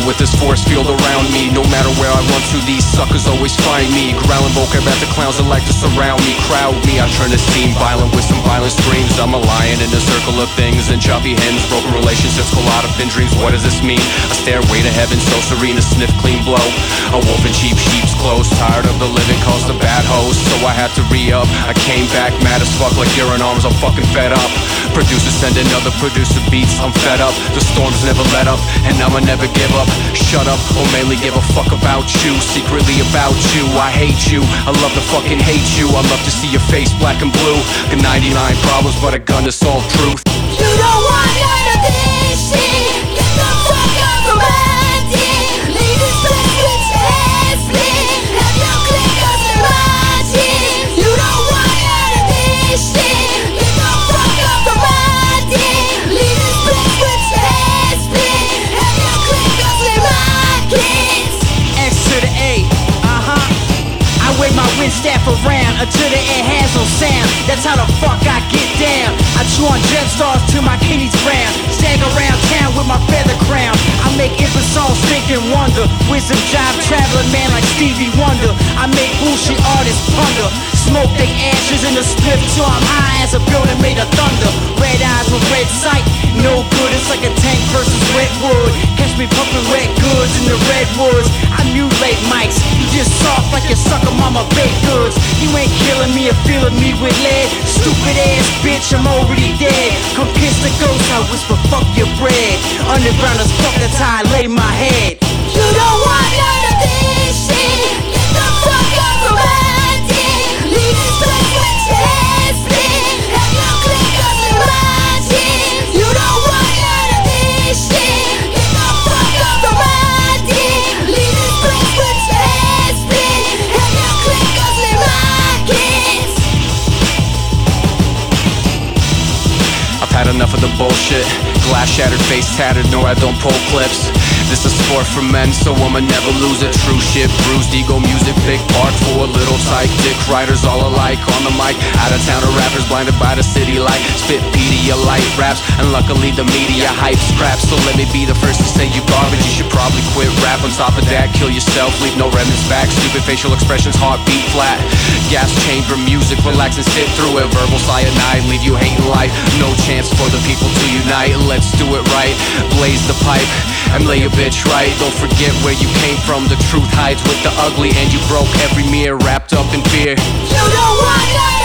with this force field around me. No matter where I run to, these suckers always find me. Growling vocab at the clowns that like to surround me, crowd me. I turn the scene violent with some violent screams. I'm a lion in a circle of things and choppy hens, broken relationships, colliding dreams. What does this mean? A stairway to heaven so serene, a sniff clean blow. A wolf in cheap sheep's clothes, tired of the living caused a bad host, so I had to re-up. I came back mad as fuck like you're in arms, I'm fucking fed up. Producer send another producer beats, I'm fed up. The storms never let up, and I'ma never give up. Shut up, or mainly give a fuck about you. Secretly about you, I hate you. I love to fucking hate you. I love to see your face black and blue. Got 99 problems, but a gun to solve truth. You don't want none of this shit. Get the fuck out from my dick. Leave this place with your head split. Have your clique hustling my shit. You don't want none of this shit. Get the fuck out from my dick. Leave this place with your head split. Have your clique hustling my kids. X to the A, I wave my wind staff around until the air has no sound. That's how the fuck I get down. I chew on jet stars till my kidneys brown. Stag around town with my feather crown. I make infant songs think and wonder. Wisdom jive traveling man like Stevie Wonder. I make bullshit artists ponder. Smoke they ashes in the split till I'm high as a building made of thunder. Red eyes with red sight, no good. It's like a tank versus wet wood. Catch me pumping wet goods in the redwoods. I mutilate mics. You just soft like your sucker mama baked goods. You ain't killing me or feeling me with lead. Stupid ass bitch, I'm already dead. Come kiss the ghost, I whisper fuck your bread. Underground as fuck, that's how I lay my head. You don't want none of this shit. Get the fuck out from my dick. Leave this place with your head split. Have your clique hustling my shit. You don't want none of this shit. Get the fuck out from my dick. Leave this place with your head split. Have your clique hustling my kids. I've had enough of the bullshit. Glass shattered, face tattered, no I don't pull clips. This is sport for men, so I'ma never lose it. True shit, bruised ego music, big part for a little tight dick. Writers all alike on the mic. Out of town rappers blinded by the city light. Spit Pedialyte raps, and luckily the media hype scraps. So let me be the first to say you garbage. You should probably quit rap. On top of that, kill yourself, leave no remnants back. Stupid facial expressions, heartbeat flat. Gas chamber music, relax and sit through it. Verbal cyanide, leave you hating life. No chance for the people to unite. Let's do it right. Blaze the pipe and lay a bitch right. Don't forget where you came from. The truth hides with the ugly, and you broke every mirror wrapped up in fear. You don't want none